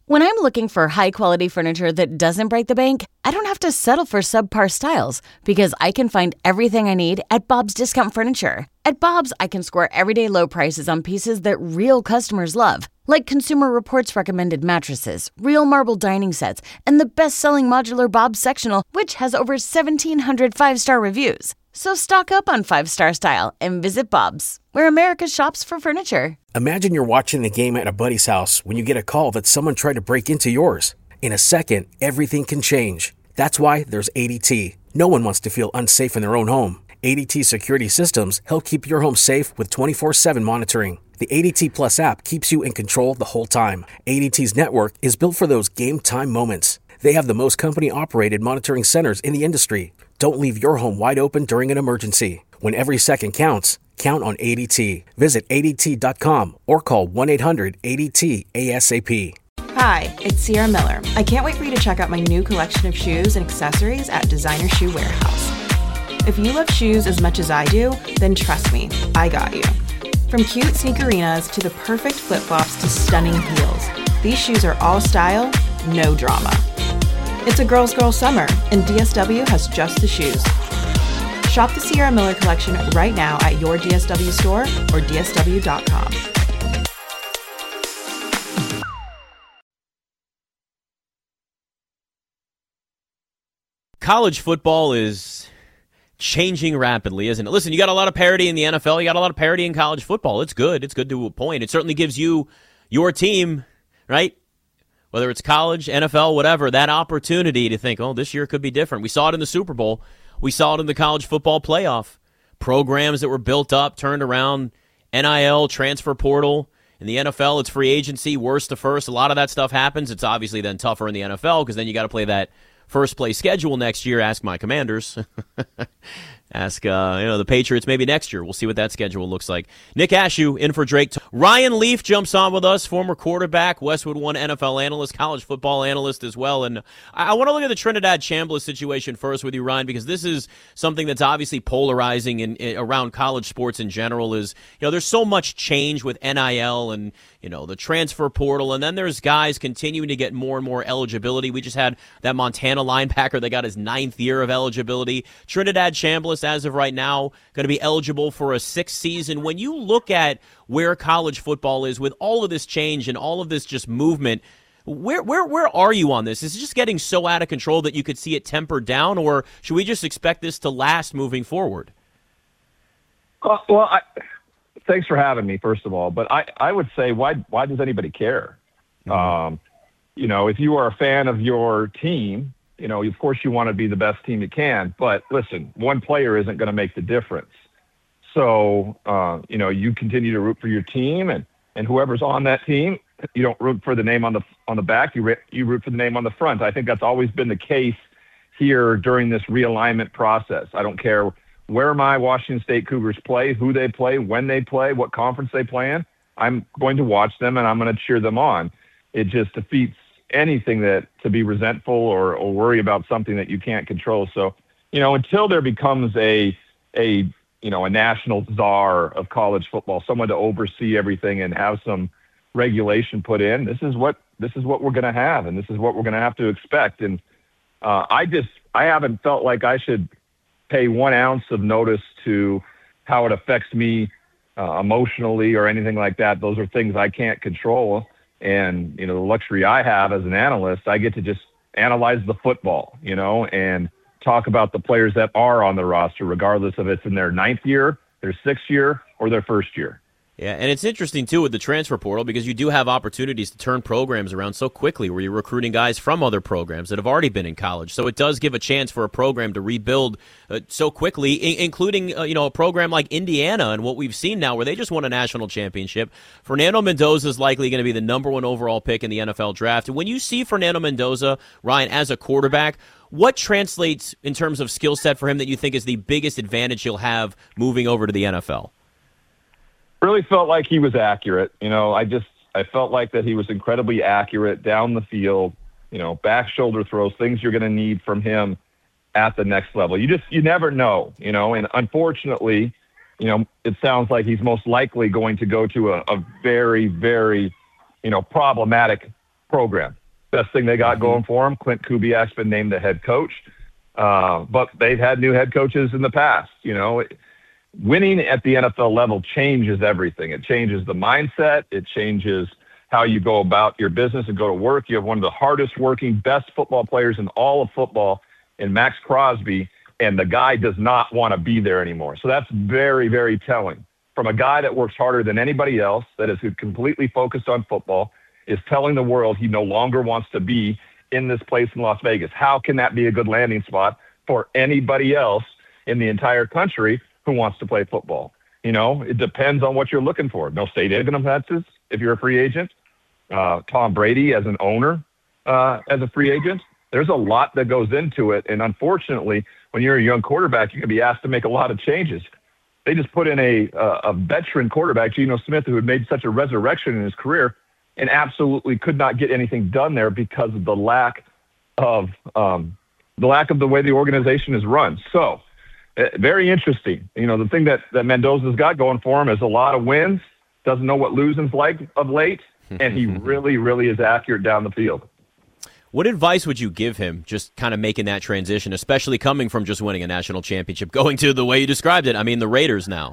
When I'm looking for high-quality furniture that doesn't break the bank, I don't have to settle for subpar styles because I can find everything I need at Bob's Discount Furniture. At Bob's, I can score everyday low prices on pieces that real customers love, like Consumer Reports recommended mattresses, real marble dining sets, and the best-selling modular Bob's sectional, which has over 1,700 five-star reviews. So stock up on five-star style and visit Bob's, where America shops for furniture. Imagine you're watching the game at a buddy's house when you get a call that someone tried to break into yours. In a second, everything can change. That's why there's ADT. No one wants to feel unsafe in their own home. ADT security systems help keep your home safe with 24/7 monitoring. The ADT Plus app keeps you in control the whole time. ADT's network is built for those game time moments. They have the most company-operated monitoring centers in the industry. Don't leave your home wide open during an emergency. When every second counts, count on ADT. Visit ADT.com or call 1-800-ADT-ASAP. Hi, it's Sierra Miller. I can't wait for you to check out my new collection of shoes and accessories at Designer Shoe Warehouse. If you love shoes as much as I do, then trust me, I got you. From cute sneakerinas to the perfect flip-flops to stunning heels, these shoes are all style, no drama. It's a girl's girl summer, and DSW has just the shoes. Shop the Sierra Miller collection right now at your DSW store or dsw.com. College football is changing rapidly, isn't it? Listen, you got a lot of parity in the NFL. You got a lot of parity in college football. It's good. It's good to a point. It certainly gives you, your team, right? Whether it's college, NFL, whatever, that opportunity to think, oh, this year could be different. We saw it in the Super Bowl. We saw it in the college football playoff. Programs that were built up, turned around, NIL, transfer portal. In the NFL, it's free agency, worst to first. A lot of that stuff happens. It's obviously then tougher in the NFL because then you got to play that first-place schedule next year. Ask my Commanders. Ask the Patriots maybe next year. We'll see what that schedule looks like. Nick Ashew in for Drake. Ryan Leaf jumps on with us, former quarterback, Westwood One NFL analyst, college football analyst as well. And I want to look at the Trinidad Chambliss situation first with you, Ryan, because this is something that's obviously polarizing in around college sports in general. Is there's so much change with NIL and the transfer portal, and then there's guys continuing to get more and more eligibility. We just had that Montana linebacker that got his 9th year of eligibility. Trinidad Chambliss, as of right now, going to be eligible for a 6th season. When you look at where college football is with all of this change and all of this just movement, where are you on this? Is it just getting so out of control that you could see it tempered down, or should we just expect this to last moving forward? Thanks for having me, first of all. But I would say, why does anybody care? If you are a fan of your team, of course you want to be the best team you can. But listen, one player isn't going to make the difference. So, you continue to root for your team, and whoever's on that team, you don't root for the name on the back. You root for the name on the front. I think that's always been the case here during this realignment process. I don't care where my Washington State Cougars play, who they play, when they play, what conference they play in. I'm going to watch them and I'm going to cheer them on. It just defeats anything to be resentful or worry about something that you can't control. So, until there becomes a national czar of college football, someone to oversee everything and have some regulation put in, this is what we're going to have, and this is what we're going to have to expect. And I haven't felt like I should pay 1 ounce of notice to how it affects me emotionally or anything like that. Those are things I can't control. And, the luxury I have as an analyst, I get to just analyze the football, and talk about the players that are on the roster, regardless of it's in their 9th year, their 6th year, or their 1st year. Yeah, and it's interesting, too, with the transfer portal because you do have opportunities to turn programs around so quickly where you're recruiting guys from other programs that have already been in college. So it does give a chance for a program to rebuild so quickly, including, a program like Indiana and what we've seen now where they just won a national championship. Fernando Mendoza is likely going to be the number 1 overall pick in the NFL draft. And when you see Fernando Mendoza, Ryan, as a quarterback, what translates in terms of skill set for him that you think is the biggest advantage he'll have moving over to the NFL? Really felt like he was accurate. I felt like that he was incredibly accurate down the field, back shoulder throws, things you're going to need from him at the next level. You never know, and unfortunately, it sounds like he's most likely going to go to a very, very, problematic program. Best thing they got going for them. Clint Kubiak's been named the head coach, but they've had new head coaches in the past. Winning at the NFL level changes everything. It changes the mindset. It changes how you go about your business and go to work. You have one of the hardest working, best football players in all of football in Max Crosby, and the guy does not want to be there anymore. So that's very, very telling. From a guy that works harder than anybody else, that is completely focused on football, is telling the world he no longer wants to be in this place in Las Vegas. How can that be a good landing spot for anybody else in the entire country who wants to play football? It depends on what you're looking for. No state income taxes if you're a free agent. Tom Brady as an owner, as a free agent. There's a lot that goes into it. And unfortunately, when you're a young quarterback, you can be asked to make a lot of changes. They just put in a veteran quarterback, Geno Smith, who had made such a resurrection in his career and absolutely could not get anything done there because of the lack of the way the organization is run. So very interesting. The thing that Mendoza's got going for him is a lot of wins, doesn't know what losing's like of late, and he really, really is accurate down the field. What advice would you give him just kind of making that transition, especially coming from just winning a national championship, going to the way you described it? I mean, the Raiders now.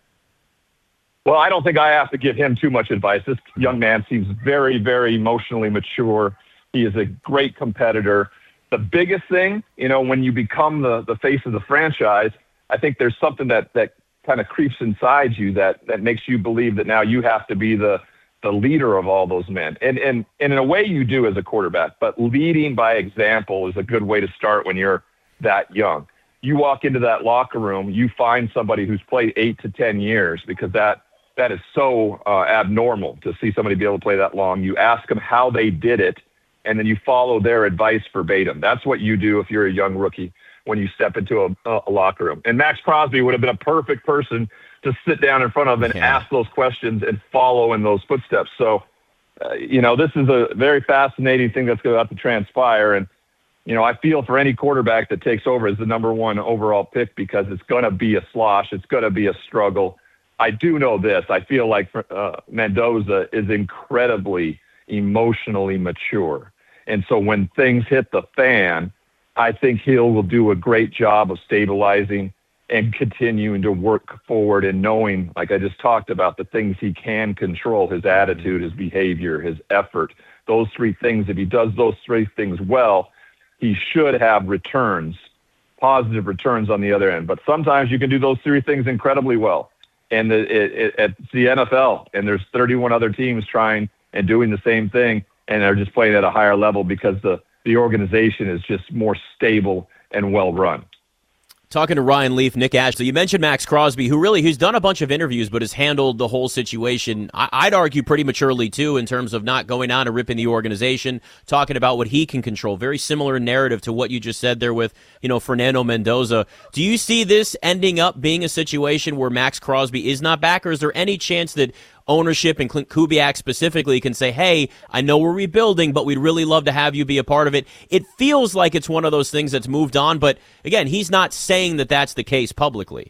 Well, I don't think I have to give him too much advice. This young man seems very, very emotionally mature. He is a great competitor. The biggest thing, when you become the face of the franchise, I think there's something that kind of creeps inside you that makes you believe that now you have to be the leader of all those men. And in a way you do as a quarterback, but leading by example is a good way to start when you're that young. You walk into that locker room, you find somebody who's played 8 to 10 years, because that is so abnormal to see somebody be able to play that long. You ask them how they did it, and then you follow their advice verbatim. That's what you do if you're a young rookie when you step into a locker room. And Max Crosby would have been a perfect person to sit down in front of and ask those questions and follow in those footsteps. So, this is a very fascinating thing that's about to transpire. And, I feel for any quarterback that takes over as the number 1 overall pick, because it's going to be a slosh. It's going to be a struggle. I do know this. I feel like Mendoza is incredibly emotionally mature. And so when things hit the fan, I think he will do a great job of stabilizing and continuing to work forward and knowing, like I just talked about, the things he can control: his attitude, his behavior, his effort. Those 3 things, if he does those 3 things well, he should have returns, positive returns on the other end. But sometimes you can do those 3 things incredibly well. And it's the NFL, and there's 31 other teams trying and doing the same thing, and they're just playing at a higher level because the organization is just more stable and well run. Talking to Ryan Leaf, Nick Ashley, you mentioned Max Crosby, who's done a bunch of interviews but has handled the whole situation, I'd argue pretty maturely too, in terms of not going on and ripping the organization, talking about what he can control. Very similar narrative to what you just said there with, Fernando Mendoza. Do you see this ending up being a situation where Max Crosby is not back, or is there any chance that ownership and Clint Kubiak specifically can say, hey, I know we're rebuilding, but we'd really love to have you be a part of it? It feels like it's one of those things that's moved on, but again, he's not saying that that's the case publicly.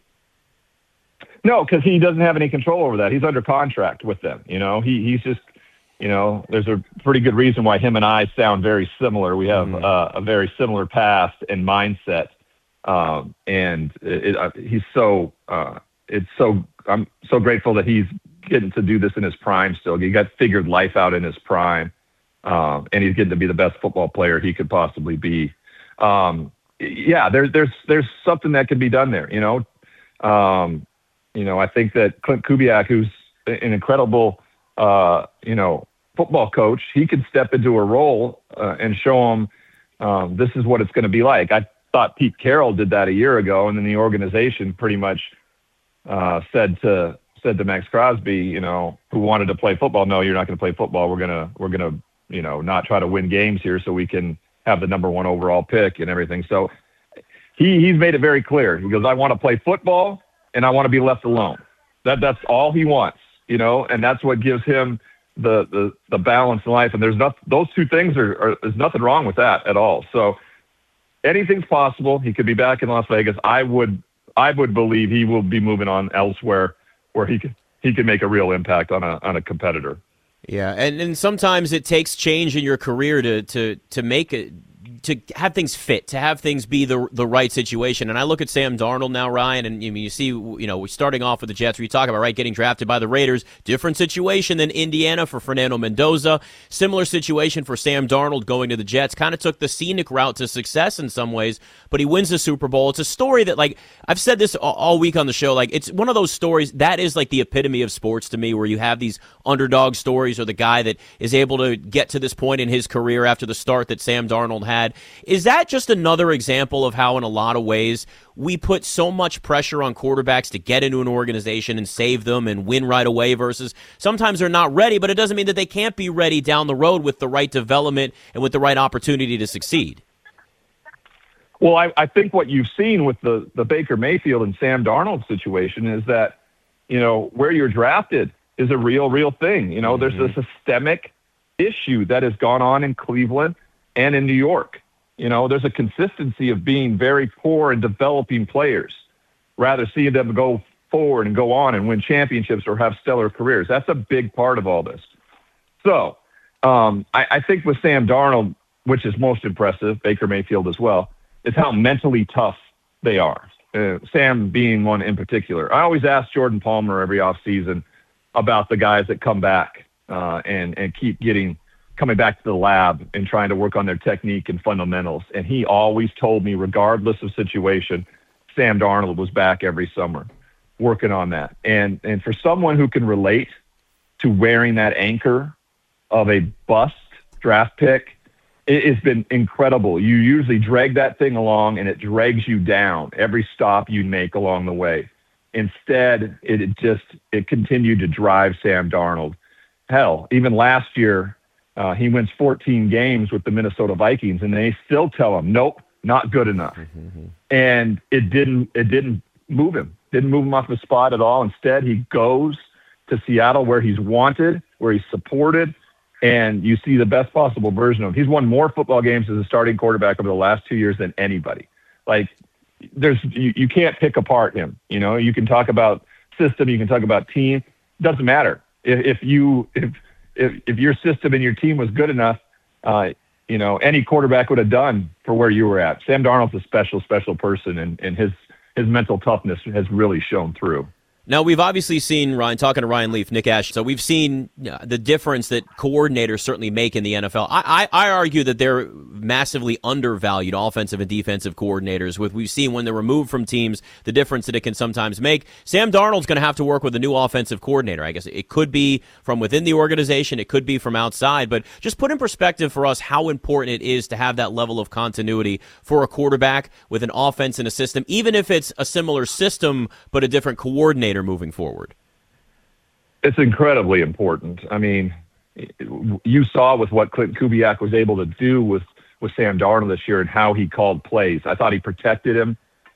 No, because he doesn't have any control over that. He's under contract with them. He's just, there's a pretty good reason why him and I sound very similar. We have a very similar past and mindset. And I'm so grateful that he's getting to do this in his prime still. He got figured life out in his prime, and he's getting to be the best football player he could possibly be. There's something that can be done there. I think that Clint Kubiak, who's an incredible, football coach, he could step into a role and show him this is what it's going to be like. I thought Pete Carroll did that a year ago, and then the organization pretty much said to Max Crosby, who wanted to play football, no, you're not going to play football. We're gonna not try to win games here so we can have the number 1 overall pick and everything. So he's made it very clear. He goes, I want to play football and I want to be left alone. That's all he wants, and that's what gives him the balance in life. And those 2 things there's nothing wrong with that at all. So anything's possible. He could be back in Las Vegas. I would believe he will be moving on elsewhere where he can make a real impact on a competitor. Yeah, and sometimes it takes change in your career to make it, to have things fit, to have things be the right situation. And I look at Sam Darnold now, Ryan, and you see, we're starting off with the Jets, where you talk about, right, getting drafted by the Raiders. Different situation than Indiana for Fernando Mendoza. Similar situation for Sam Darnold going to the Jets. Kind of took the scenic route to success in some ways, but he wins the Super Bowl. It's a story that, like, I've said this all week on the show, like, it's one of those stories that is like the epitome of sports to me, where you have these underdog stories, or the guy that is able to get to this point in his career after the start that Sam Darnold had. Is that just another example of how, in a lot of ways, we put so much pressure on quarterbacks to get into an organization and save them and win right away, versus sometimes they're not ready, but it doesn't mean that they can't be ready down the road with the right development and with the right opportunity to succeed? Well, I think what you've seen with the Baker Mayfield and Sam Darnold situation is that, where you're drafted is a real thing. There's a systemic issue that has gone on in Cleveland and in New York. There's a consistency of being very poor in developing players, rather seeing them go forward and go on and win championships or have stellar careers. That's a big part of all this. So I think with Sam Darnold, which is most impressive, Baker Mayfield as well, is how mentally tough they are. Sam being one in particular. I always ask Jordan Palmer every offseason about the guys that come back and keep coming back to the lab and trying to work on their technique and fundamentals. And he always told me, regardless of situation, Sam Darnold was back every summer working on that. And for someone who can relate to wearing that anchor of a bust draft pick, it's been incredible. You usually drag that thing along, and it drags you down every stop you make along the way. Instead, it continued to drive Sam Darnold. Hell, even last year, he wins 14 games with the Minnesota Vikings, and they still tell him, nope, not good enough. And it didn't move him. Didn't move him off the spot at all. Instead, he goes to Seattle, where he's wanted, where he's supported, and you see the best possible version of him. He's won more football games as a starting quarterback over the last 2 years than anybody. Like, you can't pick apart him. You can talk about system, you can talk about team. Doesn't matter. If your system and your team was good enough, any quarterback would have done for where you were at. Sam Darnold's a special person, and his mental toughness has really shown through. Now, we've obviously seen, Ryan, talking to Ryan Leaf, Nick Ash, so we've seen the difference that coordinators certainly make in the NFL. I argue that they're massively undervalued, offensive and defensive coordinators. We've seen when they're removed from teams, the difference that it can sometimes make. Sam Darnold's going to have to work with a new offensive coordinator. I guess it could be from within the organization, it could be from outside, but just put in perspective for us how important it is to have that level of continuity for a quarterback with an offense and a system, even if it's a similar system but a different coordinator moving forward. It's incredibly important. I mean, you saw with what Clint Kubiak was able to do with Sam Darnold this year and how he called plays. I thought he protected him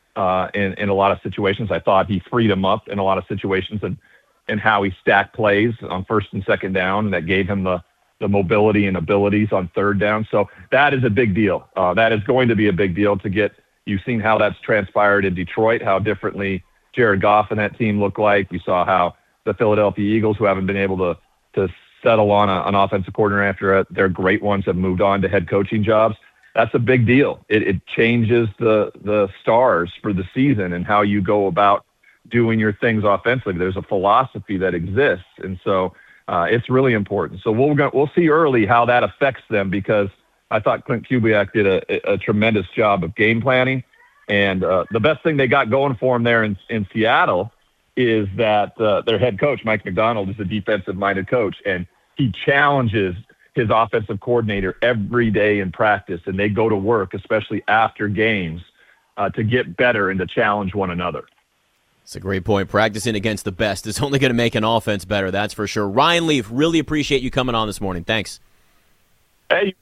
in a lot of situations. I thought he freed him up in a lot of situations, and how he stacked plays on first and second down, and that gave him the mobility and abilities on third down. So that is a big deal. That is going to be a big deal to get. You've seen how that's transpired in Detroit, how differently Jared Goff and that team look like. You saw how the Philadelphia Eagles, who haven't been able to settle on an offensive coordinator after their great ones have moved on to head coaching jobs. That's a big deal. It changes the stars for the season and how you go about doing your things offensively. There's a philosophy that exists, and so it's really important. So we'll see early how that affects them, because I thought Clint Kubiak did a tremendous job of game planning. And the best thing they got going for him there in Seattle is that their head coach, Mike Macdonald, is a defensive-minded coach, and he challenges his offensive coordinator every day in practice, and they go to work, especially after games, to get better and to challenge one another. It's a great point. Practicing against the best is only going to make an offense better, that's for sure. Ryan Leaf, really appreciate you coming on this morning. Thanks. Hey.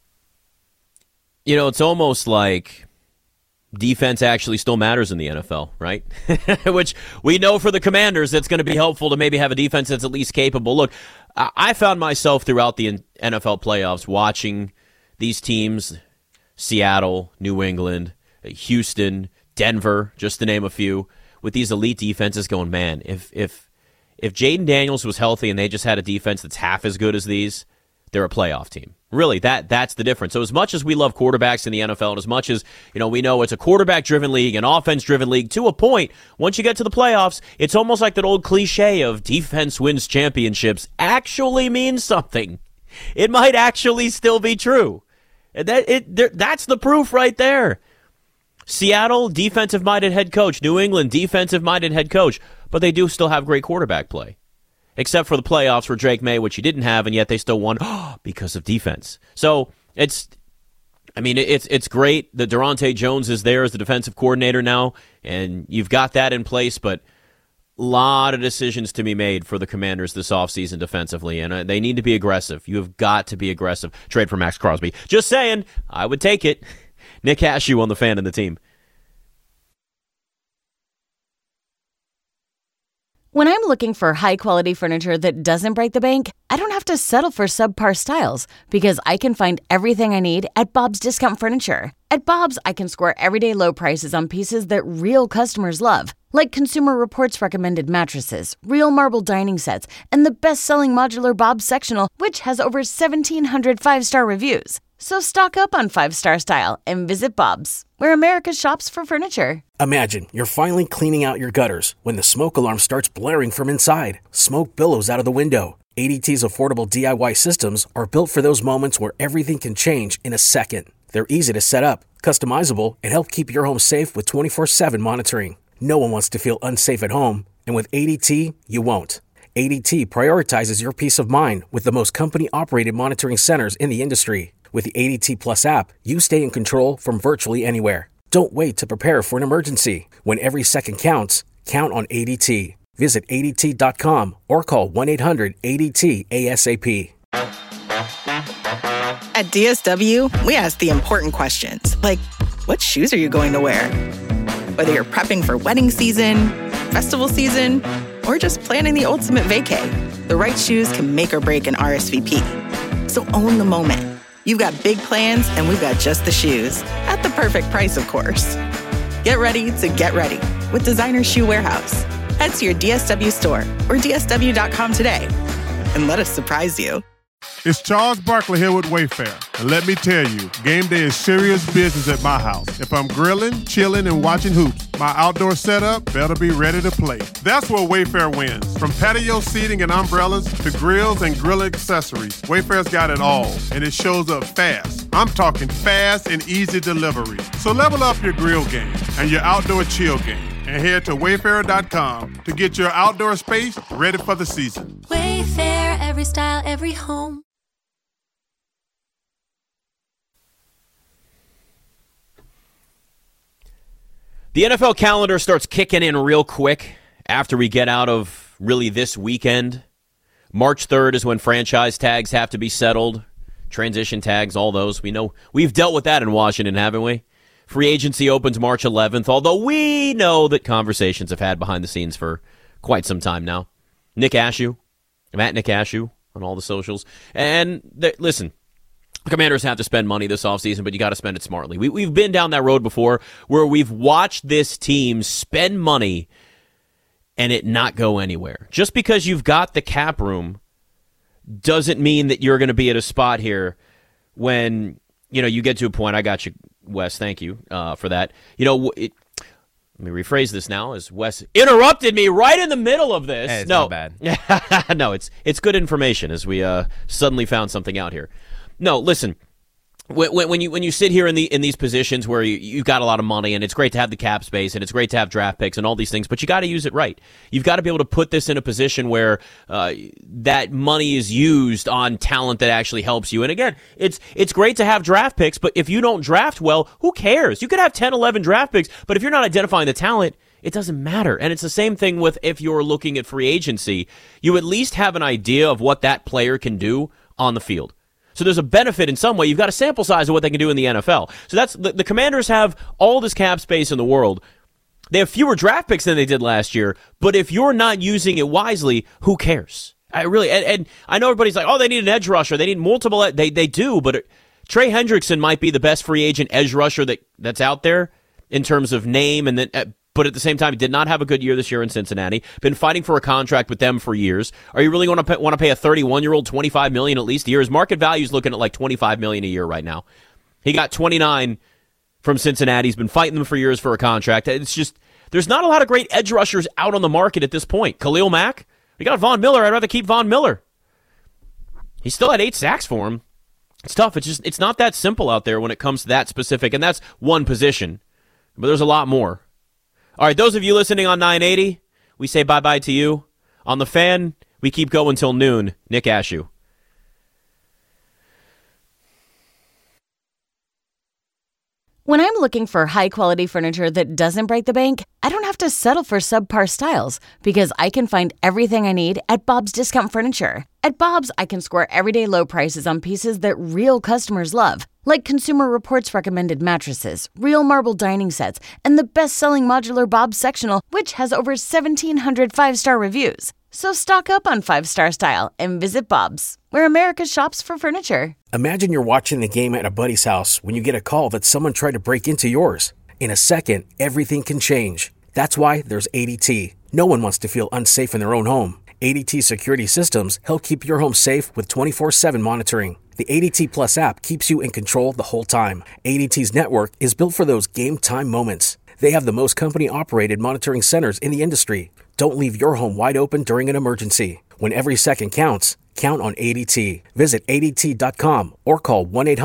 It's almost like defense actually still matters in the NFL, right? Which we know for the Commanders, that's going to be helpful to maybe have a defense that's at least capable. Look, I found myself throughout the NFL playoffs watching these teams, Seattle, New England, Houston, Denver, just to name a few, with these elite defenses going, man, if if Jaden Daniels was healthy and they just had a defense that's half as good as these, they're a playoff team. Really, that's the difference. So as much as we love quarterbacks in the NFL, and as much as we know it's a quarterback-driven league, an offense-driven league, to a point, once you get to the playoffs, it's almost like that old cliche of defense wins championships actually means something. It might actually still be true. That's the proof right there. Seattle, defensive-minded head coach. New England, defensive-minded head coach. But they do still have great quarterback play. Except for the playoffs for Drake May, which he didn't have, and yet they still won because of defense. So it's great that Durante Jones is there as the defensive coordinator now, and you've got that in place, but a lot of decisions to be made for the Commanders this offseason defensively, and they need to be aggressive. You have got to be aggressive. Trade for Max Crosby. Just saying, I would take it. Nick Ashew on the Fan and the Team. When I'm looking for high-quality furniture that doesn't break the bank, I don't have to settle for subpar styles because I can find everything I need at Bob's Discount Furniture. At Bob's, I can score everyday low prices on pieces that real customers love, like Consumer Reports recommended mattresses, real marble dining sets, and the best-selling modular Bob's Sectional, which has over 1,700 five-star reviews. So stock up on five-star style and visit Bob's, where America shops for furniture. Imagine you're finally cleaning out your gutters when the smoke alarm starts blaring from inside. Smoke billows out of the window. ADT's affordable DIY systems are built for those moments where everything can change in a second. They're easy to set up, customizable, and help keep your home safe with 24/7 monitoring. No one wants to feel unsafe at home, and with ADT, you won't. ADT prioritizes your peace of mind with the most company-operated monitoring centers in the industry. With the ADT Plus app, you stay in control from virtually anywhere. Don't wait to prepare for an emergency. When every second counts, count on ADT. Visit ADT.com or call 1-800-ADT-ASAP. At DSW, we ask the important questions, like, what shoes are you going to wear? Whether you're prepping for wedding season, festival season, or just planning the ultimate vacay, the right shoes can make or break an RSVP. So own the moment. You've got big plans, and we've got just the shoes. At the perfect price, of course. Get ready to get ready with Designer Shoe Warehouse. Head to your DSW store or DSW.com today and let us surprise you. It's Charles Barkley here with Wayfair. And let me tell you, game day is serious business at my house. If I'm grilling, chilling, and watching hoops, my outdoor setup better be ready to play. That's where Wayfair wins. From patio seating and umbrellas to grills and grill accessories, Wayfair's got it all, and it shows up fast. I'm talking fast and easy delivery. So level up your grill game and your outdoor chill game, and head to Wayfair.com to get your outdoor space ready for the season. Wayfair, every style, every home. The NFL calendar starts kicking in real quick after we get out of really this weekend. March 3rd is when franchise tags have to be settled, transition tags, all those. We know we've dealt with that in Washington, haven't we? Free agency opens March 11th, although we know that conversations have had behind the scenes for quite some time now. Nick Ashew, I'm at Nick Ashew on all the socials. And listen, Commanders have to spend money this offseason, but you got to spend it smartly. We've been down that road before where we've watched this team spend money and it not go anywhere. Just because you've got the cap room doesn't mean that you're going to be at a spot here when, you get to a point. I got you, Wes. Thank you for that. Let me rephrase this now as Wes interrupted me right in the middle of this. Hey, it's not bad. No, it's good information as we suddenly found something out here. No, listen. When you sit here in these positions where you've got a lot of money and it's great to have the cap space and it's great to have draft picks and all these things, but you got to use it right. You've got to be able to put this in a position where that money is used on talent that actually helps you. And again, it's great to have draft picks, but if you don't draft well, who cares? You could have 10, 11 draft picks, but if you're not identifying the talent, it doesn't matter. And it's the same thing with if you're looking at free agency. You at least have an idea of what that player can do on the field. So there's a benefit in some way. You've got a sample size of what they can do in the NFL. So that's the Commanders have all this cap space in the world. They have fewer draft picks than they did last year, but if you're not using it wisely, who cares? And I know everybody's like, oh, they need an edge rusher. They need multiple. They do, but Trey Hendrickson might be the best free agent edge rusher that's out there in terms of name, and then but at the same time, did not have a good year this year in Cincinnati. Been fighting for a contract with them for years. Are you really want to pay a 31-year-old $25 million at least a year? His market value is looking at like $25 million a year right now. He got 29 from Cincinnati. He's been fighting them for years for a contract. It's just, there's not a lot of great edge rushers out on the market at this point. Khalil Mack, we got Von Miller. I'd rather keep Von Miller. He still had 8 sacks for him. It's tough. It's not that simple out there when it comes to that specific, and that's one position. But there's a lot more. All right, those of you listening on 980, we say bye-bye to you. On The Fan, we keep going till noon. Nick Ashew. When I'm looking for high-quality furniture that doesn't break the bank, I don't have to settle for subpar styles because I can find everything I need at Bob's Discount Furniture. At Bob's, I can score everyday low prices on pieces that real customers love, like Consumer Reports recommended mattresses, real marble dining sets, and the best-selling modular Bob's sectional, which has over 1,700 five-star reviews. So stock up on 5-star style and visit Bob's, where America shops for furniture. Imagine you're watching the game at a buddy's house when you get a call that someone tried to break into yours. In a second, everything can change. That's why there's ADT. No one wants to feel unsafe in their own home. ADT security systems help keep your home safe with 24/7 monitoring. The ADT Plus app keeps you in control the whole time. ADT's network is built for those game time moments. They have the most company-operated monitoring centers in the industry. Don't leave your home wide open during an emergency. When every second counts, count on ADT. Visit ADT.com or call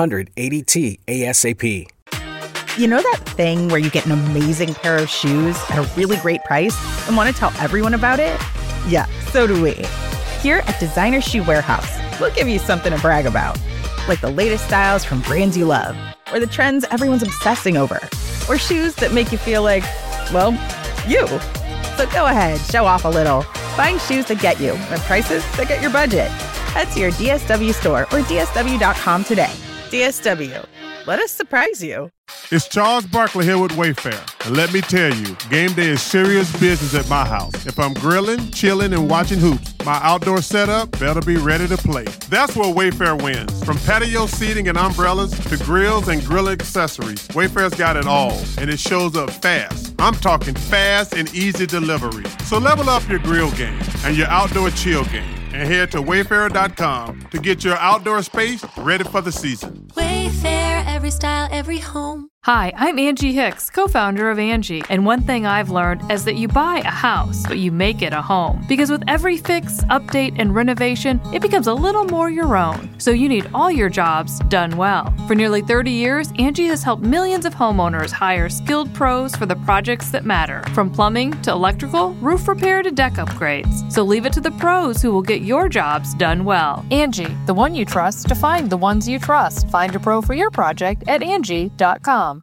1-800-ADT-ASAP. You know that thing where you get an amazing pair of shoes at a really great price and want to tell everyone about it? Yeah, so do we. Here at Designer Shoe Warehouse, we'll give you something to brag about. Like the latest styles from brands you love, or the trends everyone's obsessing over, or shoes that make you feel like, well, you. So go ahead, show off a little. Find shoes that get you at prices that get your budget. Head to your DSW store or DSW.com today. DSW. Let us surprise you. It's Charles Barkley here with Wayfair. And let me tell you, game day is serious business at my house. If I'm grilling, chilling, and watching hoops, my outdoor setup better be ready to play. That's where Wayfair wins. From patio seating and umbrellas to grills and grill accessories, Wayfair's got it all, and it shows up fast. I'm talking fast and easy delivery. So level up your grill game and your outdoor chill game, and head to Wayfair.com to get your outdoor space ready for the season. Wayfair, every style, every home. Hi, I'm Angie Hicks, co-founder of Angie, and one thing I've learned is that you buy a house, but you make it a home. Because with every fix, update, and renovation, it becomes a little more your own. So you need all your jobs done well. For nearly 30 years, Angie has helped millions of homeowners hire skilled pros for the projects that matter. From plumbing to electrical, roof repair to deck upgrades. So leave it to the pros who will get your jobs done well. Angie, the one you trust to find the ones you trust. Find a pro for your project at Angie.com.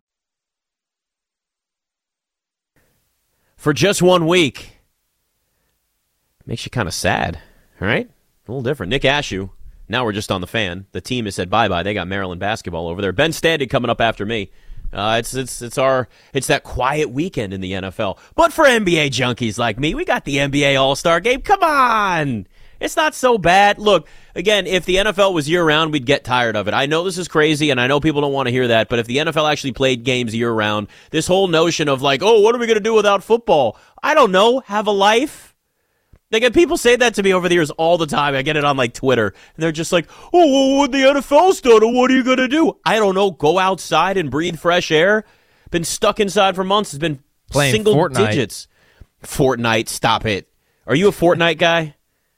For just 1 week. Makes you kind of sad, right? A little different. Nick Ashew. Now we're just on the Fan. The team has said bye-bye. They got Maryland basketball over there. Ben Standig coming up after me. It's that quiet weekend in the NFL. But for NBA junkies like me, we got the NBA All-Star Game. Come on! It's not so bad. Look, again, if the NFL was year-round, we'd get tired of it. I know this is crazy, and I know people don't want to hear that, but if the NFL actually played games year-round, this whole notion of like, oh, what are we going to do without football? I don't know. Have a life? Like, people say that to me over the years all the time. I get it on, like, Twitter, and they're just like, oh, well, what the NFL's done, what are you going to do? I don't know. Go outside and breathe fresh air. Been stuck inside for months. It's been playing single Fortnite. Digits. Fortnite, stop it. Are you a Fortnite guy?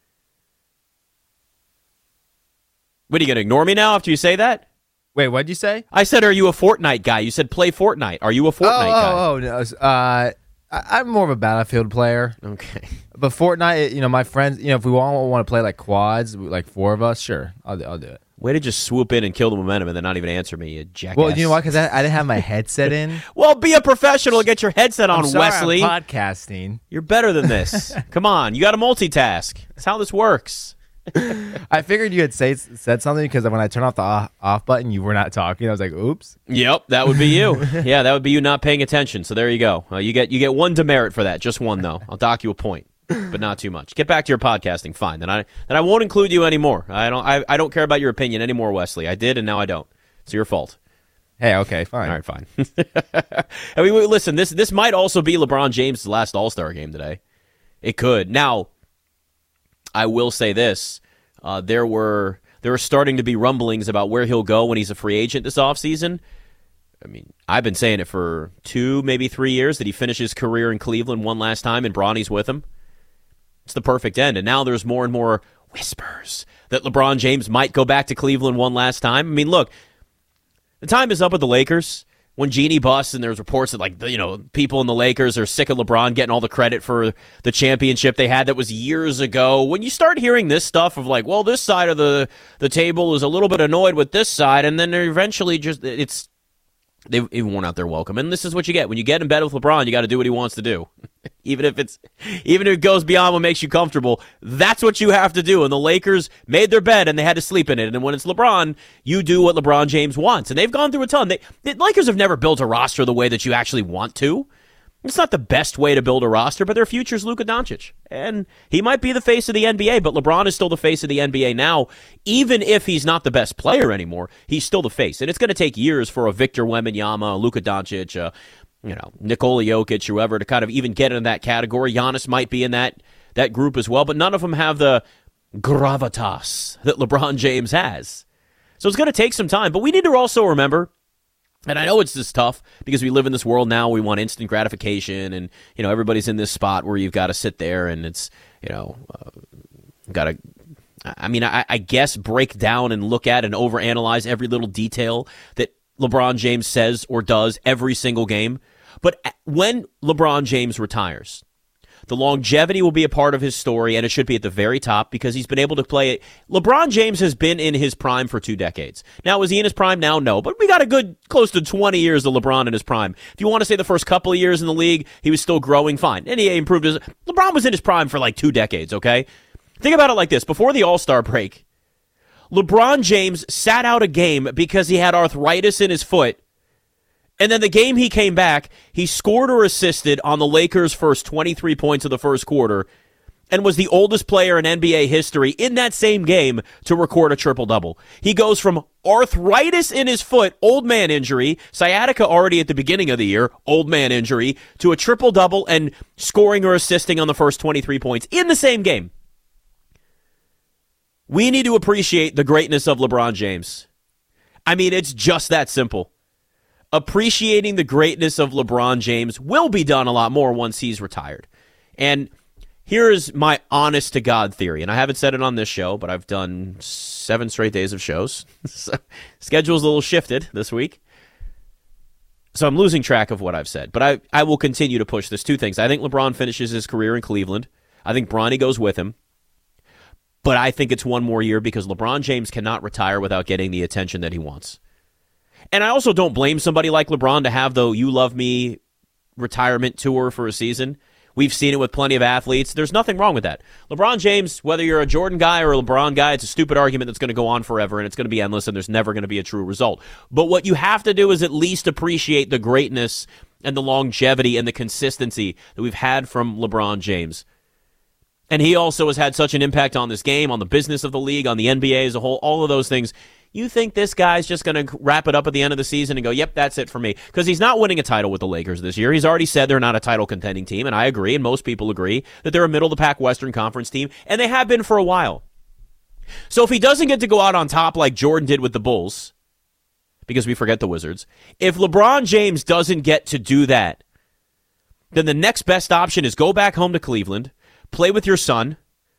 What, are you going to ignore me now after you say that? Wait, what'd you say? I said, are you a Fortnite guy? You said play Fortnite. Are you a Fortnite guy? Oh, no. I'm more of a Battlefield player. Okay. But Fortnite, my friends, if we all want to play like quads, like 4 of us, sure, I'll do it. Way to just swoop in and kill the momentum and then not even answer me, you jackass. Well, you know why? Because I didn't have my headset in. Well, be a professional and get your headset on, Wesley. I'm podcasting. You're better than this. Come on. You got to multitask. That's how this works. I figured you had said something because when I turned off the off button, you were not talking. I was like, "Oops." Yep, that would be you. Yeah, that would be you not paying attention. So there you go. You get one demerit for that. Just one though. I'll dock you a point, but not too much. Get back to your podcasting. Fine. Then I won't include you anymore. I don't care about your opinion anymore, Wesley. I did, and now I don't. It's your fault. Hey, okay, fine. All right, fine. I mean, listen, this might also be LeBron James' last All-Star game today. It could. Now, I will say this. There were starting to be rumblings about where he'll go when he's a free agent this offseason. I mean, I've been saying it for 2, maybe 3 years that he finished his career in Cleveland one last time and Bronny's with him. It's the perfect end. And now there's more and more whispers that LeBron James might go back to Cleveland one last time. I mean, look, the time is up with the Lakers. When Jeannie busts and there's reports that, people in the Lakers are sick of LeBron getting all the credit for the championship they had that was years ago. When you start hearing this stuff of this side of the table is a little bit annoyed with this side, and then they're eventually they've worn out their welcome. And this is what you get. When you get in bed with LeBron, you got to do what he wants to do. Even if it goes beyond what makes you comfortable, that's what you have to do. And the Lakers made their bed and they had to sleep in it. And when it's LeBron, you do what LeBron James wants. And they've gone through a ton. The Lakers have never built a roster the way that you actually want to. It's not the best way to build a roster, but their future's Luka Doncic. And he might be the face of the NBA, but LeBron is still the face of the NBA now. Even if he's not the best player anymore, he's still the face. And it's going to take years for a Victor Wembanyama, Luka Doncic, Nikola Jokic, whoever, to kind of even get in that category. Giannis might be in that group as well, but none of them have the gravitas that LeBron James has. So it's going to take some time, but we need to also remember, and I know it's just tough because we live in this world now, we want instant gratification, and everybody's in this spot where you've got to sit there and it's, got to, I guess, break down and look at and overanalyze every little detail that LeBron James says or does every single game. But when LeBron James retires, the longevity will be a part of his story, and it should be at the very top because he's been able to play it. LeBron James has been in his prime for 2 decades. Now, is he in his prime now? No, but we got a good close to 20 years of LeBron in his prime. If you want to say the first couple of years in the league, he was still growing, fine. And he improved his... LeBron was in his prime for 2 decades, okay? Think about it like this. Before the All-Star break, LeBron James sat out a game because he had arthritis in his foot. And then the game he came back, he scored or assisted on the Lakers' first 23 points of the first quarter and was the oldest player in NBA history in that same game to record a triple-double. He goes from arthritis in his foot, old man injury, sciatica already at the beginning of the year, old man injury, to a triple-double and scoring or assisting on the first 23 points in the same game. We need to appreciate the greatness of LeBron James. I mean, it's just that simple. Appreciating the greatness of LeBron James will be done a lot more once he's retired. And here's my honest-to-God theory, and I haven't said it on this show, but I've done 7 straight days of shows. So, schedule's a little shifted this week. So I'm losing track of what I've said, but I will continue to push this. 2 things. I think LeBron finishes his career in Cleveland. I think Bronny goes with him. But I think it's 1 more year because LeBron James cannot retire without getting the attention that he wants. And I also don't blame somebody like LeBron to have the You Love Me retirement tour for a season. We've seen it with plenty of athletes. There's nothing wrong with that. LeBron James, whether you're a Jordan guy or a LeBron guy, it's a stupid argument that's going to go on forever, and it's going to be endless, and there's never going to be a true result. But what you have to do is at least appreciate the greatness and the longevity and the consistency that we've had from LeBron James. And he also has had such an impact on this game, on the business of the league, on the NBA as a whole, all of those things. You think this guy's just going to wrap it up at the end of the season and go, yep, that's it for me? Because he's not winning a title with the Lakers this year. He's already said they're not a title contending team, and I agree, and most people agree, that they're a middle-of-the-pack Western Conference team, and they have been for a while. So if he doesn't get to go out on top like Jordan did with the Bulls, because we forget the Wizards, if LeBron James doesn't get to do that, then the next best option is go back home to Cleveland, play with your son,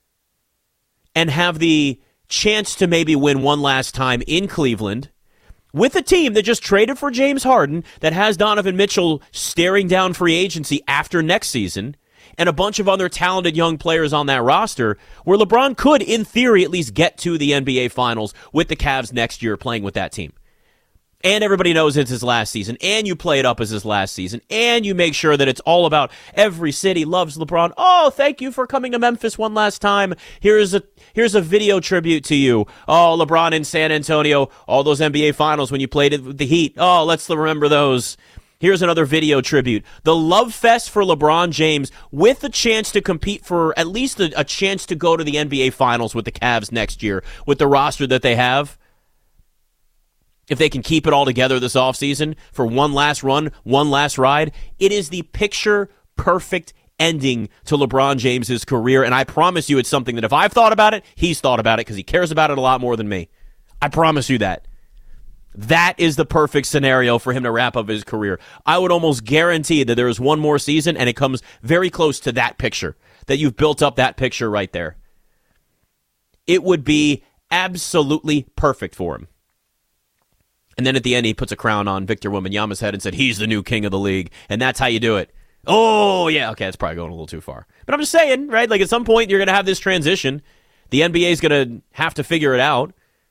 and have the chance to maybe win one last time in Cleveland with a team that just traded for James Harden, that has Donovan Mitchell staring down free agency after next season, and a bunch of other talented young players on that roster, where LeBron could, in theory, at least get to the NBA Finals with the Cavs next year playing with that team. And everybody knows it's his last season, and you play it up as his last season, and you make sure that it's all about every city loves LeBron. Oh, thank you for coming to Memphis one last time. Here's a video tribute to you. Oh, LeBron in San Antonio, all those NBA Finals when you played it with the Heat. Oh, let's remember those. Here's another video tribute. The love fest for LeBron James with a chance to compete for at least a chance to go to the NBA Finals with the Cavs next year with the roster that they have. if they can keep it all together this offseason for one last run, one last ride, it is the picture-perfect ending to LeBron James's career. And I promise you it's something that if I've thought about it, he's thought about it because he cares about it a lot more than me. I promise you that. That is the perfect scenario for him to wrap up his career. I would almost guarantee that there is one more season and it comes very close to that picture, that you've built up that picture right there. It would be absolutely perfect for him. And then at the end, he puts a crown on Victor Wembanyama's head and said, he's the new king of the league. And that's how you do it. Oh, yeah, okay, that's probably going a little too far. But I'm just saying, right, like at some point you're going to have this transition. The NBA is going to have to figure it out.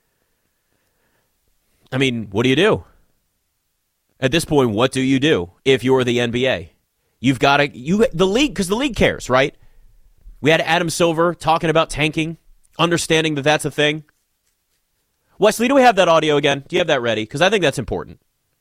I mean, what do you do? At this point, what do you do if you're the NBA? You've got to, the league, because the league cares, right? We had Adam Silver talking about tanking, understanding that that's a thing. Wesley, do we have that audio again? Do you have that ready? Because I think that's important.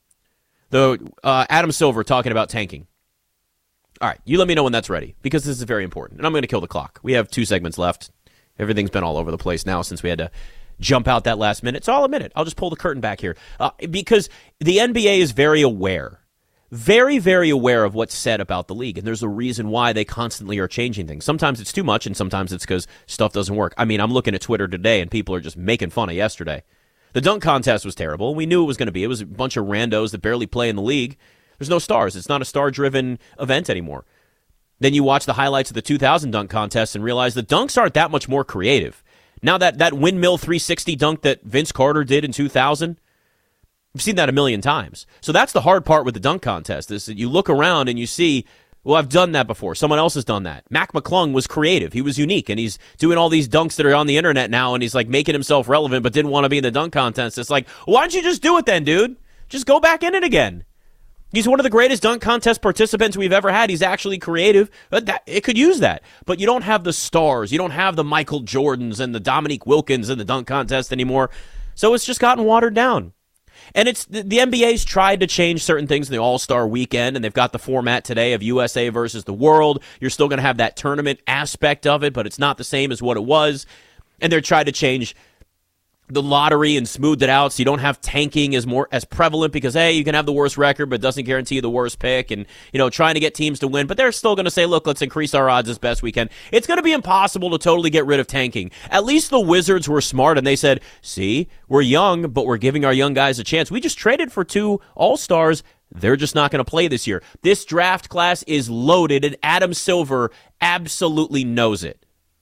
Adam Silver talking about tanking. All right, you let me know when that's ready, because this is very important. And I'm going to kill the clock. We have 2 segments left. Everything's been all over the place now since we had to jump out that last minute. So I'll admit it. I'll just pull the curtain back here. Because the NBA is very aware, very, very aware of what's said about the league. And there's a reason why they constantly are changing things. Sometimes it's too much, and sometimes it's because stuff doesn't work. I mean, I'm looking at Twitter today, and people are just making fun of yesterday. The dunk contest was terrible. We knew it was going to be. It was a bunch of randos that barely play in the league. There's no stars. It's not a star-driven event anymore. Then you watch the highlights of the 2000 dunk contest and realize the dunks aren't that much more creative. Now that windmill 360 dunk that Vince Carter did in 2000, I've seen that a million times. So that's the hard part with the dunk contest, is that you look around and you see, well, I've done that before. Someone else has done that. Mac McClung was creative. He was unique, and he's doing all these dunks that are on the internet now, and he's like making himself relevant but didn't want to be in the dunk contest. It's like, why don't you just do it then, dude? Just go back in it again. He's one of the greatest dunk contest participants we've ever had. He's actually creative. It could use that. But you don't have the stars. You don't have the Michael Jordans and the Dominique Wilkins in the dunk contest anymore. So it's just gotten watered down. And it's the NBA's tried to change certain things in the All-Star weekend, and they've got the format today of USA versus the world. You're still going to have that tournament aspect of it, but it's not the same as what it was. And they're trying to change the lottery and smoothed it out so you don't have tanking as prevalent because, hey, you can have the worst record but it doesn't guarantee you the worst pick, and, you know, trying to get teams to win. But they're still going to say, look, let's increase our odds as best we can. It's going to be impossible to totally get rid of tanking. At least the Wizards were smart and they said, see, we're young, but we're giving our young guys a chance. We just traded for 2 All-Stars. They're just not going to play this year. This draft class is loaded, and Adam Silver absolutely knows it.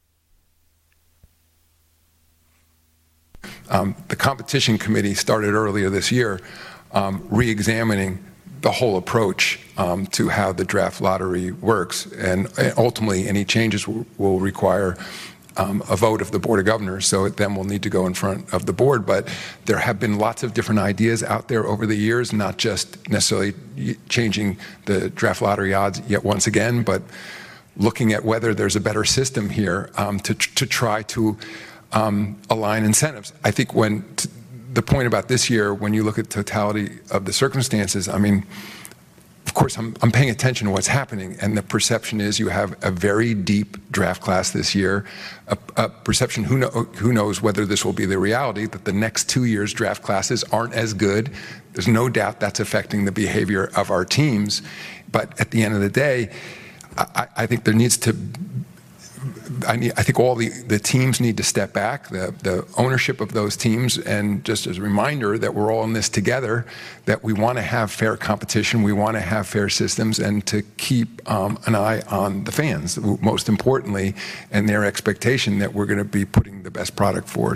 The competition committee started earlier this year re-examining the whole approach to how the draft lottery works. And ultimately, any changes will require a vote of the Board of Governors, so it then will need to go in front of the board. But there have been lots of different ideas out there over the years, not just necessarily changing the draft lottery odds yet once again, but looking at whether there's a better system here to try to align incentives. I think the point about this year, when you look at totality of the circumstances, I mean, of course, I'm paying attention to what's happening, and the perception is you have a very deep draft class this year. A perception, who knows whether this will be the reality, that the next 2 years' draft classes aren't as good. There's no doubt that's affecting the behavior of our teams. But at the end of the day, I think there needs to. I think all the teams need to step back, the ownership of those teams, and just as a reminder that we're all in this together, that we want to have fair competition, we want to have fair systems, and to keep an eye on the fans, most importantly, and their expectation that we're going to be putting the best product forward.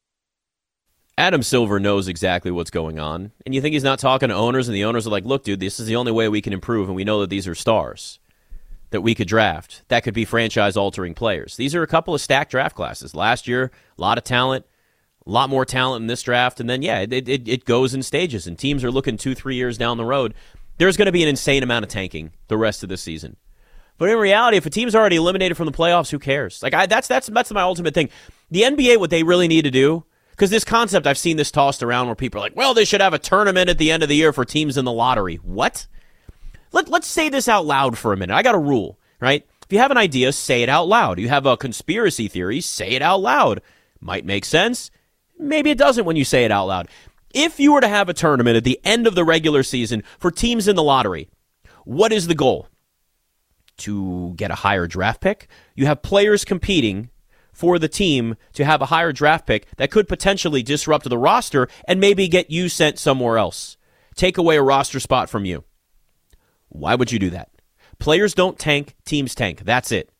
Adam Silver knows exactly what's going on, and you think he's not talking to owners, and the owners are like, look, dude, this is the only way we can improve, and we know that these are stars that we could draft that could be franchise-altering players. These are a couple of stacked draft classes. Last year, a lot of talent, a lot more talent in this draft, and then, yeah, it goes in stages, and teams are looking 2-3 years down the road. There's going to be an insane amount of tanking the rest of this season. But in reality, if a team's already eliminated from the playoffs, who cares? Like that's my ultimate thing. The NBA, what they really need to do, because this concept, I've seen this tossed around where people are like, well, they should have a tournament at the end of the year for teams in the lottery. What? Let's say this out loud for a minute. I got a rule, right? If you have an idea, say it out loud. You have a conspiracy theory, say it out loud. Might make sense. Maybe it doesn't when you say it out loud. If you were to have a tournament at the end of the regular season for teams in the lottery, what is the goal? To get a higher draft pick? You have players competing for the team to have a higher draft pick that could potentially disrupt the roster and maybe get you sent somewhere else. Take away a roster spot from you. Why would you do that? Players don't tank, teams tank. That's it.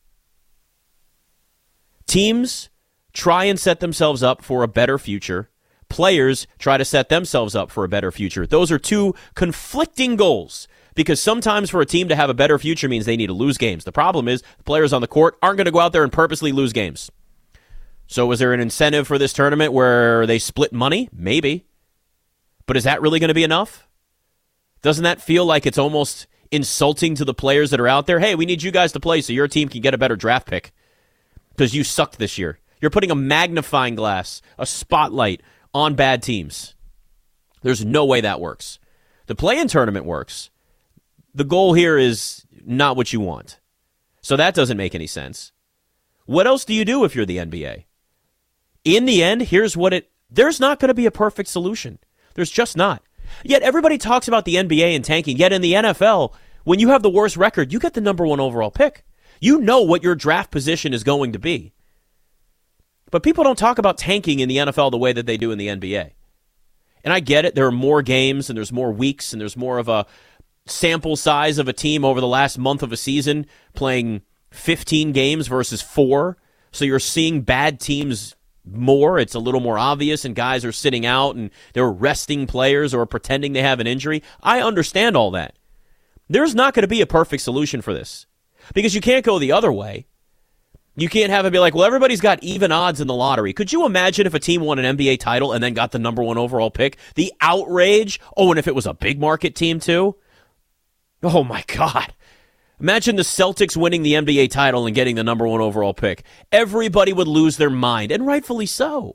Teams try and set themselves up for a better future. Players try to set themselves up for a better future. Those are two conflicting goals, because sometimes for a team to have a better future means they need to lose games. The problem is the players on the court aren't going to go out there and purposely lose games. So was there an incentive for this tournament where they split money? Maybe. But is that really going to be enough? Doesn't that feel like it's almost insulting to the players that are out there? Hey, we need you guys to play so your team can get a better draft pick because you sucked this year. You're putting a magnifying glass, a spotlight on bad teams. There's no way that works. The play-in tournament works. The goal here is not what you want. So that doesn't make any sense. What else do you do if you're the NBA? In the end, there's not going to be a perfect solution. There's just not. Yet everybody talks about the NBA and tanking. Yet in the NFL, when you have the worst record, you get the number 1 overall pick. You know what your draft position is going to be. But people don't talk about tanking in the NFL the way that they do in the NBA. And I get it. There are more games and there's more weeks and there's more of a sample size of a team over the last month of a season playing 15 games versus 4. So you're seeing bad teams more. It's a little more obvious, and guys are sitting out and they're resting players or pretending they have an injury. I understand all that. There's not going to be a perfect solution for this because you can't go the other way. You can't have it be like, well, everybody's got even odds in the lottery. Could you imagine if a team won an NBA title and then got the number 1 overall pick? The outrage. Oh, and if it was a big market team too? Oh, my God. Imagine the Celtics winning the NBA title and getting the number 1 overall pick. Everybody would lose their mind, and rightfully so.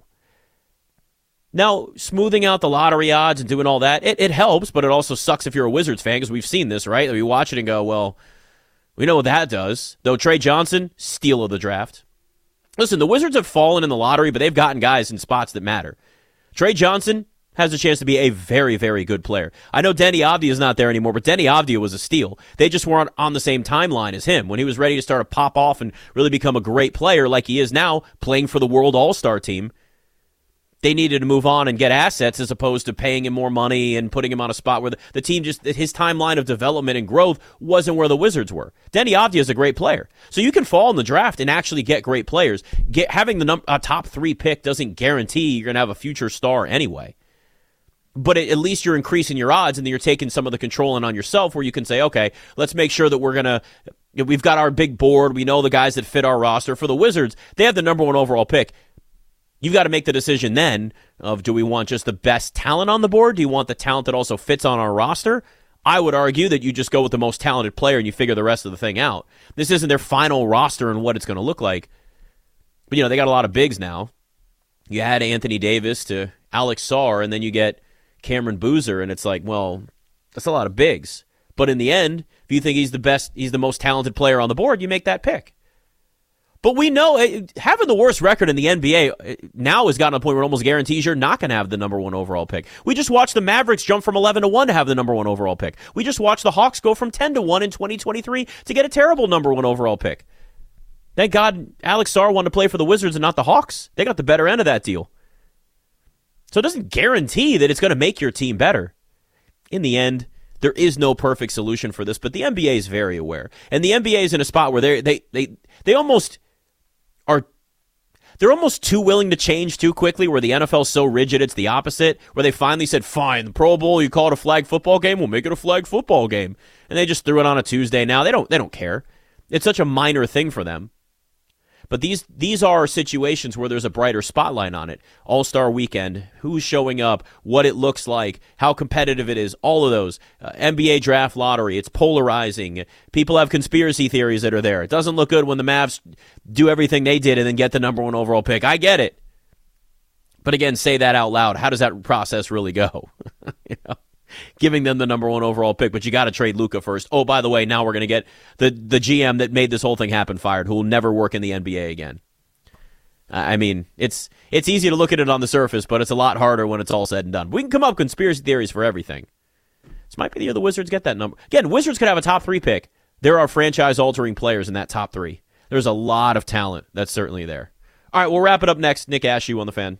Now, smoothing out the lottery odds and doing all that, it helps, but it also sucks if you're a Wizards fan, because we've seen this, right? We watch it and go, well, we know what that does. Though Trey Johnson, steal of the draft. Listen, the Wizards have fallen in the lottery, but they've gotten guys in spots that matter. Trey Johnson has a chance to be a very, very good player. I know Deni Avdija is not there anymore, but Deni Avdija was a steal. They just weren't on the same timeline as him. When he was ready to start to pop off and really become a great player like he is now, playing for the World All-Star team, they needed to move on and get assets as opposed to paying him more money and putting him on a spot where the team just, his timeline of development and growth wasn't where the Wizards were. Deni Avdija is a great player. So you can fall in the draft and actually get great players. Having a top 3 pick doesn't guarantee you're going to have a future star anyway. But at least you're increasing your odds, and then you're taking some of the control in on yourself where you can say, okay, let's make sure that we've got our big board. We know the guys that fit our roster. For the Wizards, they have the number 1 overall pick. You've got to make the decision then of, do we want just the best talent on the board? Do you want the talent that also fits on our roster? I would argue that you just go with the most talented player and you figure the rest of the thing out. This isn't their final roster and what it's going to look like. But, they got a lot of bigs now. You add Anthony Davis to Alex Sarr, and then you get Cameron Boozer, and it's like, well, that's a lot of bigs. But in the end, if you think he's the most talented player on the board, you make that pick. But we know having the worst record in the NBA now has gotten to a point where it almost guarantees you're not going to have the number 1 overall pick. We just watched the Mavericks jump from 11-1 to have the number 1 overall pick. We just watched the Hawks go from 10-1 in 2023 to get a terrible number 1 overall pick. Thank God Alex Sarr wanted to play for the Wizards and not the Hawks. They got the better end of that deal. So it doesn't guarantee that it's going to make your team better. In the end, there is no perfect solution for this, but the NBA is very aware. And the NBA is in a spot where they almost are, they're almost too willing to change too quickly, where the NFL is so rigid it's the opposite, where they finally said, fine, the Pro Bowl, you call it a flag football game, we'll make it a flag football game. And they just threw it on a Tuesday now. They don't care. It's such a minor thing for them. But these are situations where there's a brighter spotlight on it. All-Star Weekend, who's showing up, what it looks like, how competitive it is, all of those. NBA Draft Lottery, it's polarizing. People have conspiracy theories that are there. It doesn't look good when the Mavs do everything they did and then get the number 1 overall pick. I get it. But again, say that out loud. How does that process really go? Giving them the number 1 overall pick, but you got to trade Luka first. Oh, by the way, now we're going to get the GM that made this whole thing happen fired, who will never work in the NBA again. I mean, it's easy to look at it on the surface, but it's a lot harder when it's all said and done. We can come up with conspiracy theories for everything. This might be the year the Wizards get that number. Again, Wizards could have a top 3 pick. There are franchise-altering players in that top 3. There's a lot of talent that's certainly there. All right, we'll wrap it up next. Nick Ashew on The Fan.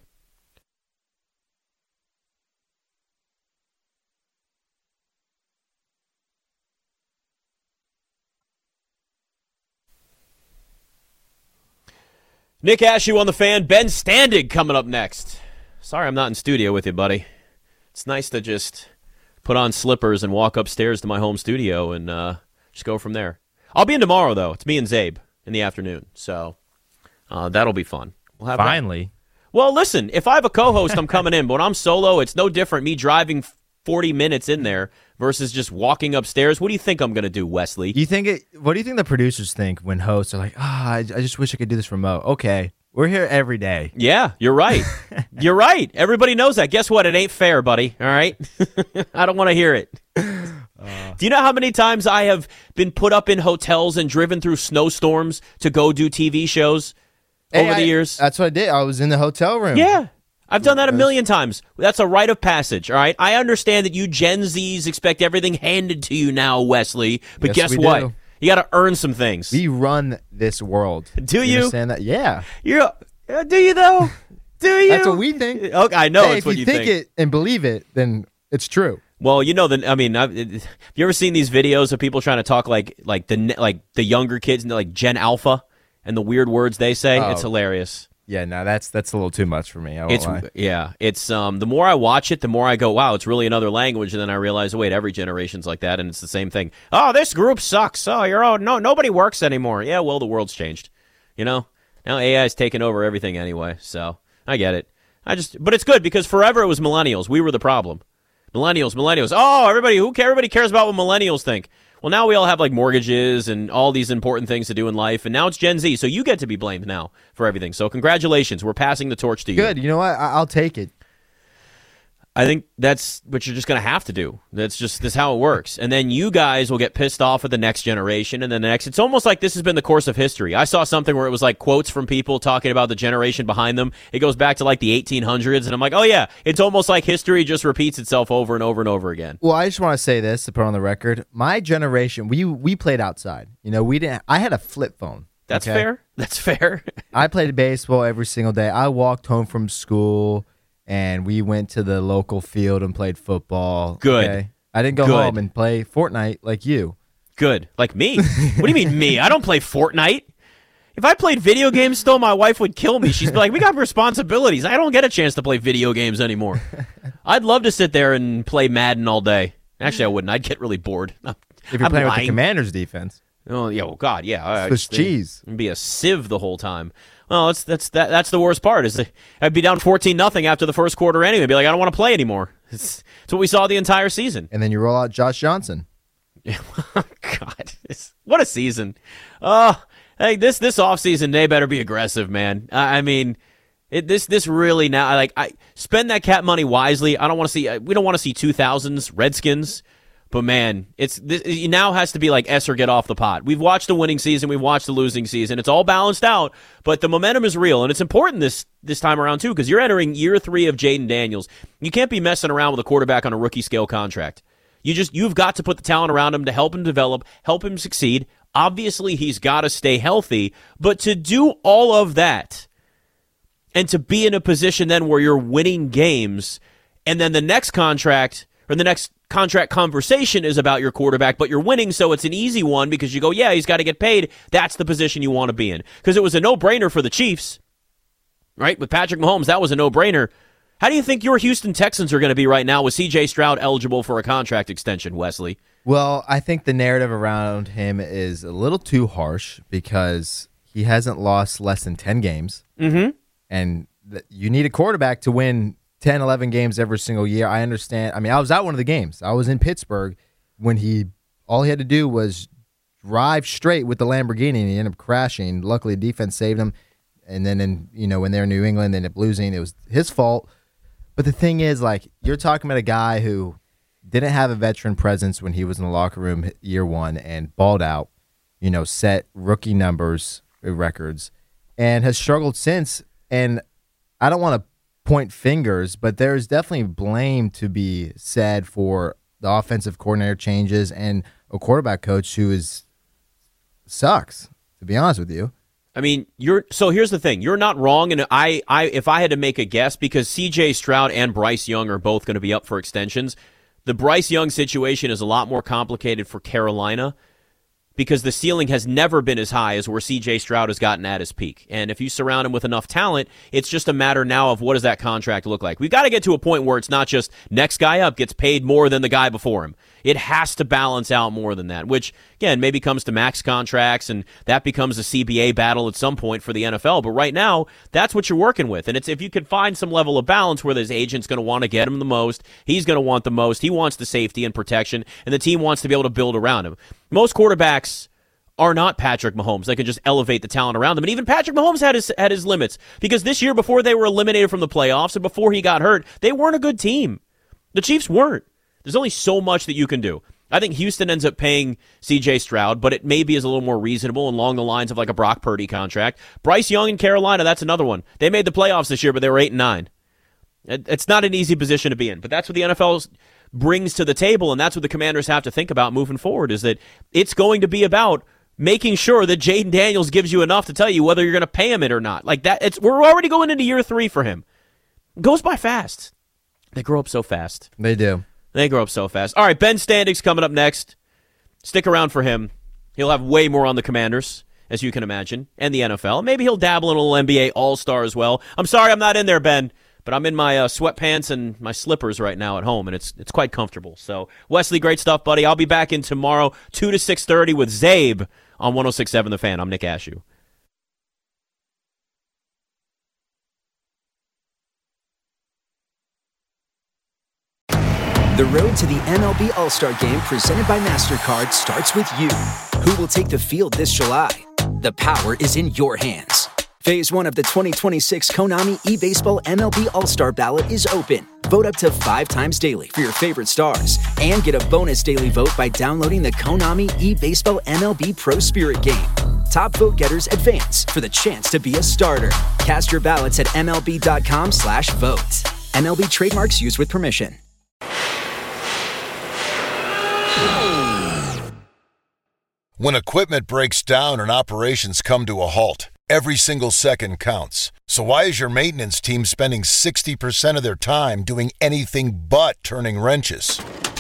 Nick Ashew on The Fan. Ben Standig coming up next. Sorry I'm not in studio with you, buddy. It's nice to just put on slippers and walk upstairs to my home studio and just go from there. I'll be in tomorrow, though. It's me and Zabe in the afternoon, so that'll be fun. We'll have Finally. That. Well, listen, if I have a co-host, I'm coming in, but when I'm solo, it's no different me driving 40 minutes in there versus just walking upstairs. What do you think I'm going to do, Wesley? What do you think the producers think when hosts are like, I just wish I could do this remote? Okay, we're here every day. Yeah, you're right. You're right. Everybody knows that. Guess what? It ain't fair, buddy. All right? I don't want to hear it. Do you know how many times I have been put up in hotels and driven through snowstorms to go do TV shows over the years? That's what I did. I was in the hotel room. Yeah. I've done that a million times. That's a rite of passage, all right? I understand that you Gen Zs expect everything handed to you now, Wesley, but Yes, guess we what? do. You got to earn some things. We run this world. Do you? Understand that? Yeah. Do you, though? Do you? That's what we think. Okay, I know it's what you think. If you think it and believe it, then it's true. Well, you know, have you ever seen these videos of people trying to talk like the younger kids, like Gen Alpha, and the weird words they say? Oh. It's hilarious. Yeah, no, that's a little too much for me. I won't lie. Yeah, it's the more I watch it, the more I go, wow, it's really another language, and then I realize, oh, wait, every generation's like that, and it's the same thing. Oh, this group sucks. Oh, nobody works anymore. Yeah, well, the world's changed. You know, now AI's taken over everything anyway, so I get it. But it's good because forever it was millennials. We were the problem. Millennials. Oh, everybody cares about what millennials think. Well, now we all have like mortgages and all these important things to do in life, and now it's Gen Z, so you get to be blamed now for everything. So congratulations, we're passing the torch to you. Good. You know what? I'll take it. I think that's what you're just going to have to do. This how it works. And then you guys will get pissed off at the next generation and then the next. It's almost like this has been the course of history. I saw something where it was like quotes from people talking about the generation behind them. It goes back to like the 1800s. And I'm like, oh, yeah, it's almost like history just repeats itself over and over and over again. Well, I just want to say this to put on the record. My generation, we played outside. You know, I had a flip phone. That's fair. That's fair. I played baseball every single day. I walked home from school. And we went to the local field and played football. Good. Okay? I didn't go home and play Fortnite like you. Good. Like me? What do you mean me? I don't play Fortnite. If I played video games still, my wife would kill me. She'd be like, we got responsibilities. I don't get a chance to play video games anymore. I'd love to sit there and play Madden all day. Actually, I wouldn't. I'd get really bored. If you're playing with the Commanders defense. Oh, yeah. Well, God, yeah. Swiss cheese. It'd be a sieve the whole time. Well, that's the worst part. I'd be down 14-0 after the first quarter anyway. I'd be like, I don't want to play anymore. It's what we saw the entire season. And then you roll out Josh Johnson. God, what a season! Oh, hey, this offseason, they better be aggressive, man. I mean, this really now. I spend that cap money wisely. I don't want to see. We don't want to see 2000s Redskins. But, man, it now has to be like S or get off the pot. We've watched the winning season. We've watched the losing season. It's all balanced out, but the momentum is real, and it's important this time around, too, because you're entering year 3 of Jaden Daniels. You can't be messing around with a quarterback on a rookie-scale contract. You've got to put the talent around him to help him develop, help him succeed. Obviously, he's got to stay healthy, but to do all of that and to be in a position then where you're winning games, and then the next contract or the next contract conversation is about your quarterback, but you're winning, so it's an easy one because you go, yeah, he's got to get paid. That's the position you want to be in. Because it was a no-brainer for the Chiefs, right? With Patrick Mahomes, that was a no-brainer. How do you think your Houston Texans are going to be right now with C.J. Stroud eligible for a contract extension, Wesley? Well, I think the narrative around him is a little too harsh because he hasn't lost less than 10 games. Mm-hmm. And you need a quarterback to win 10, 11 games every single year. I understand. I mean, I was at one of the games. I was in Pittsburgh when all he had to do was drive straight with the Lamborghini and he ended up crashing. Luckily, the defense saved him. And then, when they're in New England, they ended up losing. It was his fault. But the thing is, like, you're talking about a guy who didn't have a veteran presence when he was in the locker room year 1 and balled out, set rookie numbers, records, and has struggled since. And I don't want to point fingers, but there's definitely blame to be said for the offensive coordinator changes and a quarterback coach who sucks, to be honest with you. I mean, so here's the thing. You're not wrong, and if I had to make a guess, because C.J. Stroud and Bryce Young are both going to be up for extensions, the Bryce Young situation is a lot more complicated for Carolina because the ceiling has never been as high as where C.J. Stroud has gotten at his peak. And if you surround him with enough talent, it's just a matter now of what does that contract look like. We've got to get to a point where it's not just next guy up gets paid more than the guy before him. It has to balance out more than that, which, again, maybe comes to max contracts, and that becomes a CBA battle at some point for the NFL. But right now, that's what you're working with. And it's if you could find some level of balance where his agent's going to want to get him the most, he's going to want the most, he wants the safety and protection, and the team wants to be able to build around him. Most quarterbacks are not Patrick Mahomes. They can just elevate the talent around them. And even Patrick Mahomes had his limits, because this year, before they were eliminated from the playoffs and before he got hurt, they weren't a good team. The Chiefs weren't. There's only so much that you can do. I think Houston ends up paying C.J. Stroud, but it maybe is a little more reasonable and along the lines of like a Brock Purdy contract. Bryce Young in Carolina, that's another one. They made the playoffs this year, but they were 8-9. It's not an easy position to be in, but that's what the NFL brings to the table, and that's what the Commanders have to think about moving forward, is that it's going to be about making sure that Jaden Daniels gives you enough to tell you whether you're going to pay him it or not. Like that, we're already going into year 3 for him. It goes by fast. They grow up so fast. They do. They grow up so fast. All right, Ben Standig's coming up next. Stick around for him. He'll have way more on the Commanders, as you can imagine, and the NFL. Maybe he'll dabble in a little NBA All-Star as well. I'm sorry I'm not in there, Ben, but I'm in my sweatpants and my slippers right now at home, and it's quite comfortable. So, Wesley, great stuff, buddy. I'll be back in tomorrow, 2 to 6:30 with Zabe on 106.7 The Fan. I'm Nick Ashew. The road to the MLB All-Star Game presented by MasterCard starts with you. Who will take the field this July? The power is in your hands. Phase 1 of the 2026 Konami eBaseball MLB All-Star Ballot is open. Vote up to 5 times daily for your favorite stars and get a bonus daily vote by downloading the Konami eBaseball MLB Pro Spirit game. Top vote getters advance for the chance to be a starter. Cast your ballots at MLB.com/vote. MLB trademarks used with permission. When equipment breaks down and operations come to a halt, every single second counts. So why is your maintenance team spending 60% of their time doing anything but turning wrenches?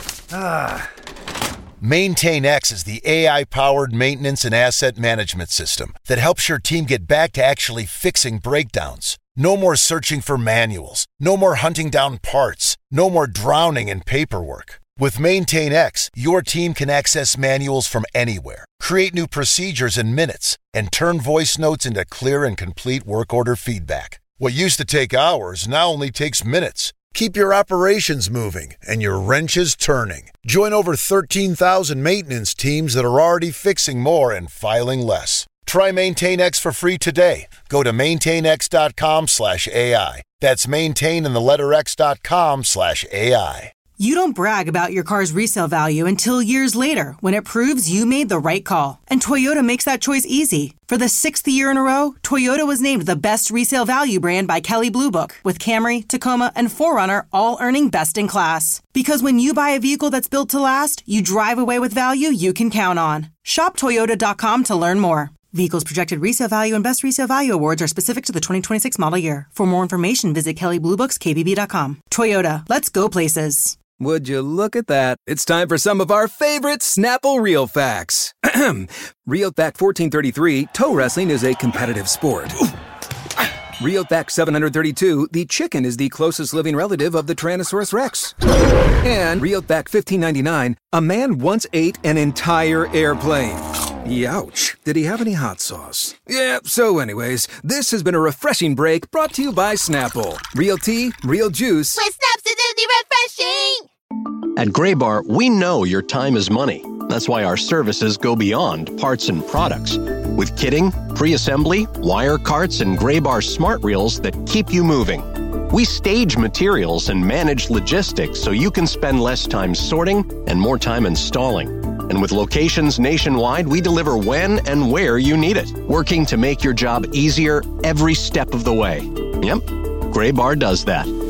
MaintainX is the AI-powered maintenance and asset management system that helps your team get back to actually fixing breakdowns. No more searching for manuals. No more hunting down parts. No more drowning in paperwork. With MaintainX, your team can access manuals from anywhere, create new procedures in minutes, and turn voice notes into clear and complete work order feedback. What used to take hours now only takes minutes. Keep your operations moving and your wrenches turning. Join over 13,000 maintenance teams that are already fixing more and filing less. Try MaintainX for free today. Go to maintainx.com/AI. That's maintain and the letter x.com/AI. You don't brag about your car's resale value until years later when it proves you made the right call. And Toyota makes that choice easy. For the 6th year in a row, Toyota was named the best resale value brand by Kelley Blue Book, with Camry, Tacoma, and 4Runner all earning best in class. Because when you buy a vehicle that's built to last, you drive away with value you can count on. Shop Toyota.com to learn more. Vehicles projected resale value and best resale value awards are specific to the 2026 model year. For more information, visit KelleyBlueBooksKBB.com. Toyota, let's go places. Would you look at that? It's time for some of our favorite Snapple Real Facts. Real Fact 1433, toe wrestling is a competitive sport. Real Fact 732, the chicken is the closest living relative of the Tyrannosaurus Rex. And Real Fact 1599, a man once ate an entire airplane. Youch. Did he have any hot sauce? Yeah, so anyways, this has been a refreshing break brought to you by Snapple. Real tea, real juice. With Snaps, it's refreshing! At Graybar, we know your time is money. That's why our services go beyond parts and products. With kitting, pre-assembly, wire carts, and Graybar smart reels that keep you moving. We stage materials and manage logistics so you can spend less time sorting and more time installing. And with locations nationwide, we deliver when and where you need it, working to make your job easier every step of the way. Yep, Gray Bar does that.